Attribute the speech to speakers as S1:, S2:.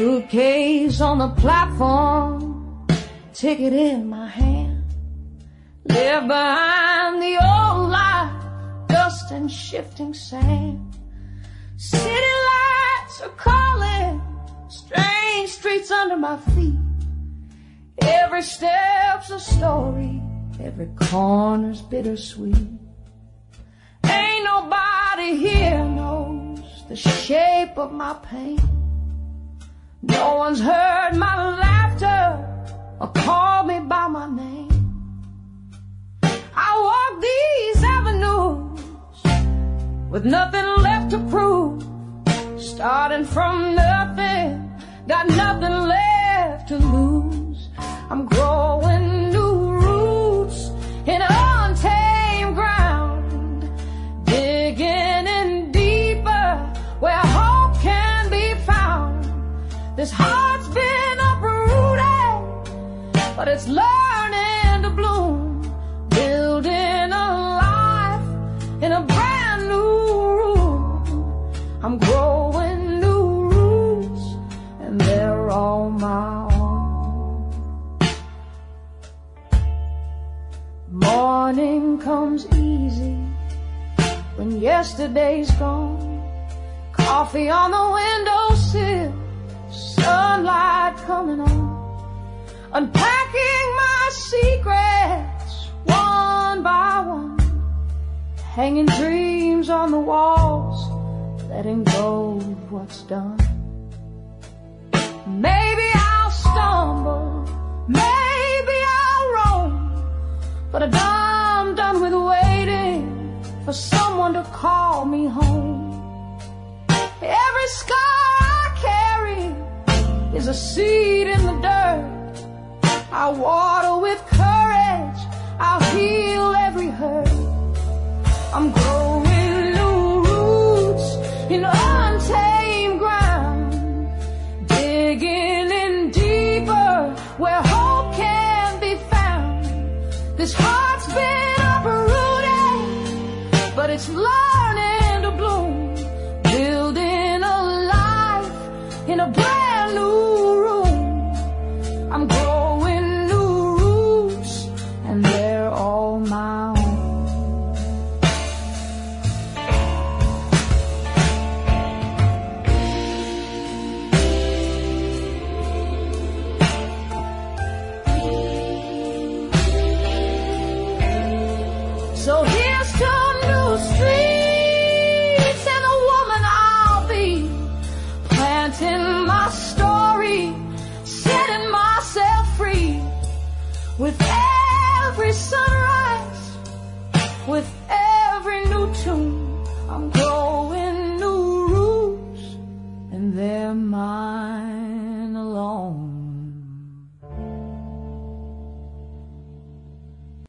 S1: Suitcase on the platform, ticket in my hand. Live behind the old life, dust and shifting sand. City lights are calling, strange streets under my feet. Every step's a story, every corner's bittersweet. Ain't nobody here knows the shape of my pain. No one's heard my laughter or called me by my name. I walk these avenues with nothing left to prove. Starting from nothing, got nothing left to lose. I'm growing new roots in untamed ground, digging in deeper where hope can be found. This heart's been uprooted, but it's learning to bloom, building a life in a brand new room. I'm growing new roots, and they're all my own. Morning comes easy when yesterday's gone. Coffee on the windowsill, sunlight coming on. Unpacking my secrets one by one, hanging dreams on the walls, letting go of what's done. Maybe I'll stumble, maybe I'll roam, but I'm done with waiting for someone to call me home. Every scar I carry is a seed in the dirt. I'll water with courage, I'll heal every hurt. I'm growing new roots in untamed ground, digging in deeper where hope can be found. This heart's been uprooted, but it's learning to bloom, building a life in a brand new room. I'm growing new roots, and they're all my own. So here's to new streets and the woman I'll be, planting my story, setting myself free with every sun.